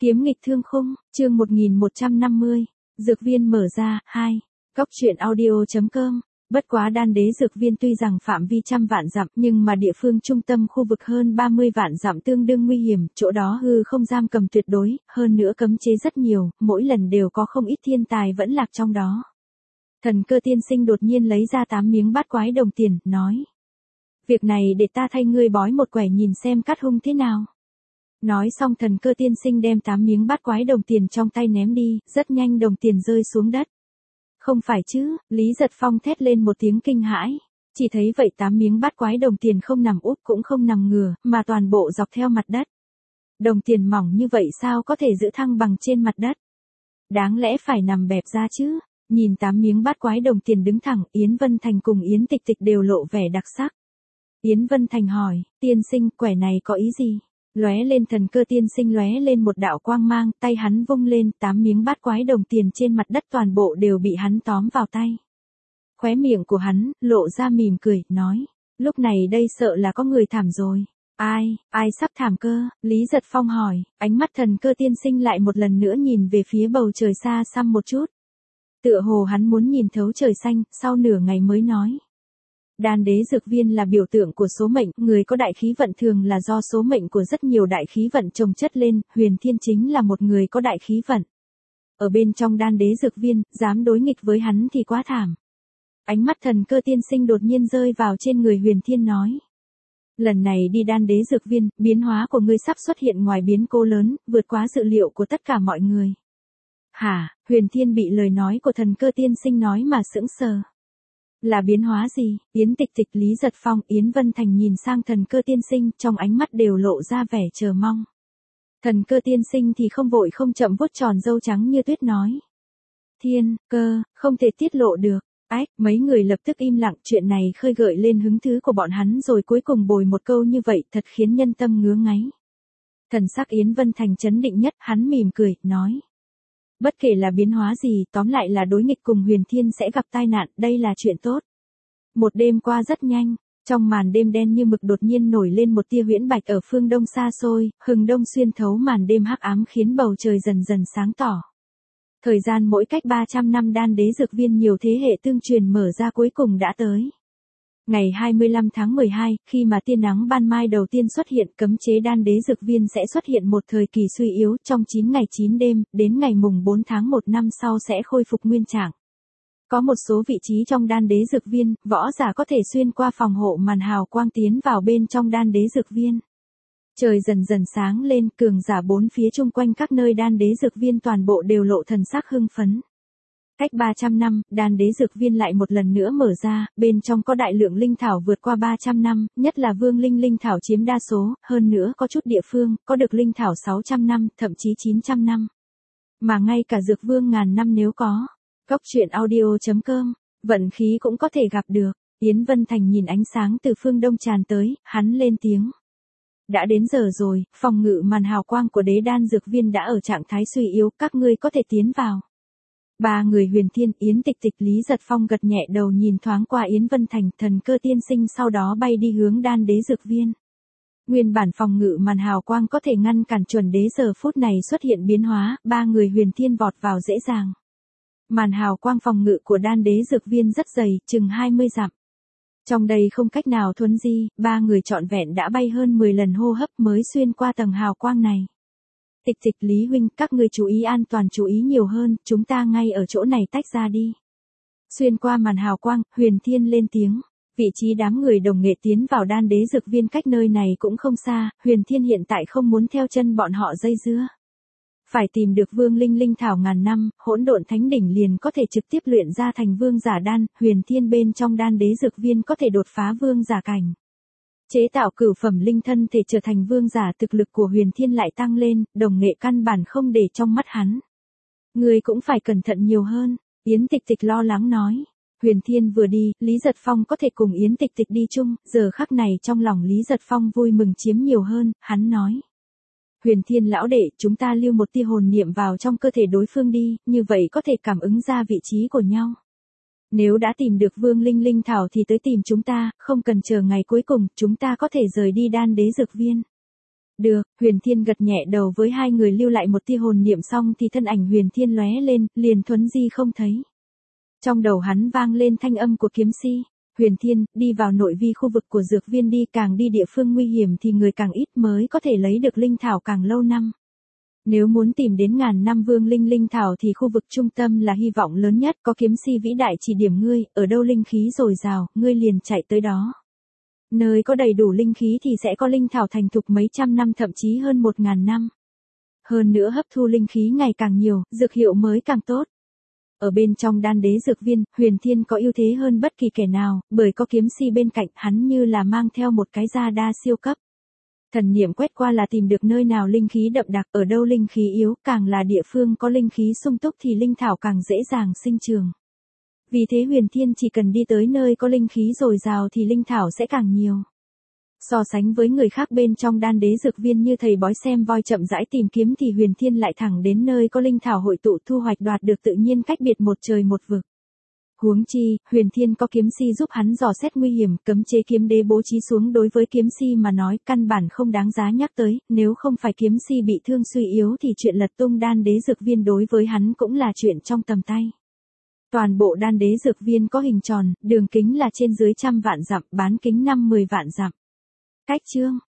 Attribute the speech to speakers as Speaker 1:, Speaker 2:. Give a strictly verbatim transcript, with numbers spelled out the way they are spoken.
Speaker 1: Kiếm nghịch thương khung, chương một nghìn một trăm năm mươi, dược viên mở ra, hai. Cóc truyện audio.com. Bất quá đan đế dược viên tuy rằng phạm vi trăm vạn dặm nhưng mà địa phương trung tâm khu vực hơn ba mươi vạn dặm tương đương nguy hiểm, chỗ đó hư không giam cầm tuyệt đối, hơn nữa cấm chế rất nhiều, mỗi lần đều có không ít thiên tài vẫn lạc trong đó. Thần Cơ tiên sinh đột nhiên lấy ra tám miếng bát quái đồng tiền, nói. Việc này để ta thay ngươi bói một quẻ nhìn xem cắt hung thế nào. Nói xong Thần Cơ tiên sinh đem tám miếng bát quái đồng tiền trong tay ném đi, rất nhanh đồng tiền rơi xuống đất. Không phải chứ, Lý Giật Phong thét lên một tiếng kinh hãi. Chỉ thấy vậy tám miếng bát quái đồng tiền không nằm úp cũng không nằm ngửa, mà toàn bộ dọc theo mặt đất. Đồng tiền mỏng như vậy sao có thể giữ thăng bằng trên mặt đất? Đáng lẽ phải nằm bẹp ra chứ. Nhìn tám miếng bát quái đồng tiền đứng thẳng, Yến Vân Thành cùng Yến Tịch Tịch đều lộ vẻ đặc sắc. Yến Vân Thành hỏi, tiên sinh, quẻ này có ý gì? Lóe lên Thần Cơ tiên sinh lóe lên một đạo quang mang, tay hắn vung lên, tám miếng bát quái đồng tiền trên mặt đất toàn bộ đều bị hắn tóm vào tay. Khóe miệng của hắn, lộ ra mỉm cười, nói, lúc này đây sợ là có người thảm rồi. Ai, ai sắp thảm cơ? Lý Giật Phong hỏi, ánh mắt Thần Cơ tiên sinh lại một lần nữa nhìn về phía bầu trời xa xăm một chút. Tựa hồ hắn muốn nhìn thấu trời xanh, sau nửa ngày mới nói. Đan đế dược viên là biểu tượng của số mệnh, người có đại khí vận thường là do số mệnh của rất nhiều đại khí vận chồng chất lên, Huyền Thiên chính là một người có đại khí vận. Ở bên trong đan đế dược viên, dám đối nghịch với hắn thì quá thảm. Ánh mắt Thần Cơ tiên sinh đột nhiên rơi vào trên người Huyền Thiên nói. Lần này đi đan đế dược viên, biến hóa của ngươi sắp xuất hiện ngoài biến cố lớn, vượt quá dự liệu của tất cả mọi người. Hả, Huyền Thiên bị lời nói của Thần Cơ tiên sinh nói mà sững sờ. Là biến hóa gì? Yến Tịch Tịch, Lý Giật Phong, Yến Vân Thành nhìn sang Thần Cơ tiên sinh, trong ánh mắt đều lộ ra vẻ chờ mong. Thần Cơ tiên sinh thì không vội không chậm vuốt tròn râu trắng như tuyết nói. Thiên, cơ, không thể tiết lộ được. Ách, mấy người lập tức im lặng, chuyện này khơi gợi lên hứng thú của bọn hắn rồi cuối cùng bồi một câu như vậy thật khiến nhân tâm ngứa ngáy. Thần sắc Yến Vân Thành chấn định nhất, hắn mỉm cười, nói. Bất kể là biến hóa gì, tóm lại là đối nghịch cùng Huyền Thiên sẽ gặp tai nạn, đây là chuyện tốt. Một đêm qua rất nhanh, trong màn đêm đen như mực đột nhiên nổi lên một tia huyễn bạch ở phương đông xa xôi, hừng đông xuyên thấu màn đêm hắc ám khiến bầu trời dần dần sáng tỏ. Thời gian mỗi cách ba trăm năm đan đế dược viên nhiều thế hệ tương truyền mở ra cuối cùng đã tới. Ngày hai mươi lăm tháng mười hai, khi mà tia nắng ban mai đầu tiên xuất hiện, cấm chế đan đế dược viên sẽ xuất hiện một thời kỳ suy yếu, trong chín ngày chín đêm, đến ngày mùng bốn tháng một năm sau sẽ khôi phục nguyên trạng. Có một số vị trí trong đan đế dược viên, võ giả có thể xuyên qua phòng hộ màn hào quang tiến vào bên trong đan đế dược viên. Trời dần dần sáng lên, cường giả bốn phía chung quanh các nơi đan đế dược viên toàn bộ đều lộ thần sắc hưng phấn. Cách ba trăm năm, đan đế dược viên lại một lần nữa mở ra, bên trong có đại lượng linh thảo vượt qua ba trăm năm, nhất là vương linh linh thảo chiếm đa số, hơn nữa có chút địa phương, có được linh thảo sáu trăm năm, thậm chí chín trăm năm. Mà ngay cả dược vương ngàn năm nếu có. Cóc truyện audio.com, vận khí cũng có thể gặp được. Yến Vân Thành nhìn ánh sáng từ phương đông tràn tới, hắn lên tiếng. Đã đến giờ rồi, phòng ngự màn hào quang của đế đan dược viên đã ở trạng thái suy yếu, các ngươi có thể tiến vào. Ba người Huyền Thiên, Yến Tịch Tịch, Lý Giật Phong gật nhẹ đầu nhìn thoáng qua Yến Vân Thành, Thần Cơ tiên sinh sau đó bay đi hướng đan đế dược viên. Nguyên bản phòng ngự màn hào quang có thể ngăn cản chuẩn đế giờ phút này xuất hiện biến hóa, ba người Huyền Thiên vọt vào dễ dàng. Màn hào quang phòng ngự của đan đế dược viên rất dày, chừng hai mươi dặm. Trong đây không cách nào thuấn di, ba người trọn vẹn đã bay hơn mười lần hô hấp mới xuyên qua tầng hào quang này. Tịch Tịch, Lý huynh, các ngươi chú ý an toàn, chú ý nhiều hơn, chúng ta ngay ở chỗ này tách ra đi. Xuyên qua màn hào quang, Huyền Thiên lên tiếng. Vị trí đám người đồng nghệ tiến vào đan đế dược viên cách nơi này cũng không xa, Huyền Thiên hiện tại không muốn theo chân bọn họ dây dưa. Phải tìm được vương linh linh thảo ngàn năm, hỗn độn thánh đỉnh liền có thể trực tiếp luyện ra thành vương giả đan, Huyền Thiên bên trong đan đế dược viên có thể đột phá vương giả cảnh. Chế tạo cửu phẩm linh thân thể trở thành vương giả, thực lực của Huyền Thiên lại tăng lên, đồng nghệ căn bản không để trong mắt hắn. Người cũng phải cẩn thận nhiều hơn, Yến Tịch Tịch lo lắng nói. Huyền Thiên vừa đi, Lý Giật Phong có thể cùng Yến Tịch Tịch đi chung, giờ khắc này trong lòng Lý Giật Phong vui mừng chiếm nhiều hơn, hắn nói. Huyền Thiên lão đệ, chúng ta lưu một tia hồn niệm vào trong cơ thể đối phương đi, như vậy có thể cảm ứng ra vị trí của nhau. Nếu đã tìm được vương linh linh thảo thì tới tìm chúng ta, không cần chờ ngày cuối cùng, chúng ta có thể rời đi đan đế dược viên. Được, Huyền Thiên gật nhẹ đầu với hai người lưu lại một tia hồn niệm xong thì thân ảnh Huyền Thiên lóe lên, liền thuấn di không thấy. Trong đầu hắn vang lên thanh âm của kiếm si. Huyền Thiên, đi vào nội vi khu vực của dược viên đi, càng đi địa phương nguy hiểm thì người càng ít mới có thể lấy được linh thảo càng lâu năm. Nếu muốn tìm đến ngàn năm vương linh linh thảo thì khu vực trung tâm là hy vọng lớn nhất, có kiếm si vĩ đại chỉ điểm ngươi, ở đâu linh khí dồi dào, ngươi liền chạy tới đó. Nơi có đầy đủ linh khí thì sẽ có linh thảo thành thục mấy trăm năm thậm chí hơn một ngàn năm. Hơn nữa hấp thu linh khí ngày càng nhiều, dược hiệu mới càng tốt. Ở bên trong đan đế dược viên, Huyền Thiên có ưu thế hơn bất kỳ kẻ nào, bởi có kiếm si bên cạnh hắn như là mang theo một cái gia đa siêu cấp. Thần niệm quét qua là tìm được nơi nào linh khí đậm đặc, ở đâu linh khí yếu, càng là địa phương có linh khí sung túc thì linh thảo càng dễ dàng sinh trường. Vì thế Huyền Thiên chỉ cần đi tới nơi có linh khí dồi dào thì linh thảo sẽ càng nhiều. So sánh với người khác bên trong đan đế dược viên như thầy bói xem voi chậm rãi tìm kiếm thì Huyền Thiên lại thẳng đến nơi có linh thảo hội tụ thu hoạch đoạt được tự nhiên cách biệt một trời một vực. Huống chi, Huyền Thiên có kiếm si giúp hắn dò xét nguy hiểm, cấm chế kiếm đế bố trí xuống đối với kiếm si mà nói căn bản không đáng giá nhắc tới, nếu không phải kiếm si bị thương suy yếu thì chuyện lật tung đan đế dược viên đối với hắn cũng là chuyện trong tầm tay. Toàn bộ đan đế dược viên có hình tròn, đường kính là trên dưới trăm vạn dặm, bán kính năm mười vạn dặm. Cách chương